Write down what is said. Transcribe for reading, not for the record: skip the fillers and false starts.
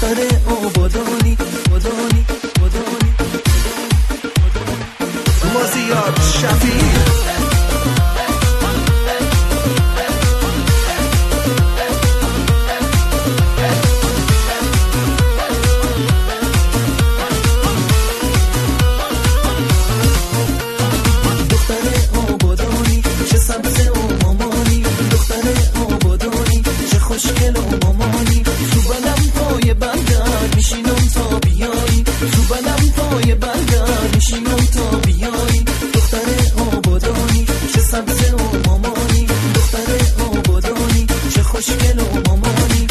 دختر آبادانی بادانی بادانی مازیار شفیع خوشگل و مامانی تو بلم پای بندر میشینم تا بیایی تو بلم پای بندر میشینم تا بیایی دختر آبادانی چه سبزه و مامانی دختر آبادانی چه خوشگل و مامانی